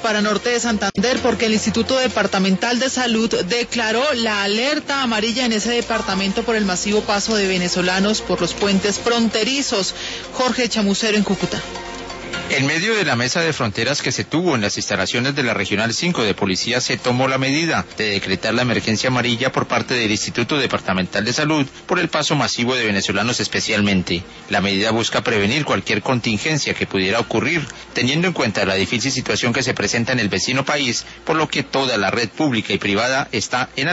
para Norte de Santander porque el Instituto Departamental de Salud declaró la alerta amarilla en ese departamento por el masivo paso de venezolanos por los puentes fronterizos. Jorge Chamucero en Cúcuta. En medio de la mesa de fronteras que se tuvo en las instalaciones de la Regional 5 de Policía, se tomó la medida de decretar la emergencia amarilla por parte del Instituto Departamental de Salud por el paso masivo de venezolanos especialmente. La medida busca prevenir cualquier contingencia que pudiera ocurrir, teniendo en cuenta la difícil situación que se presenta en el vecino país, por lo que toda la red pública y privada está en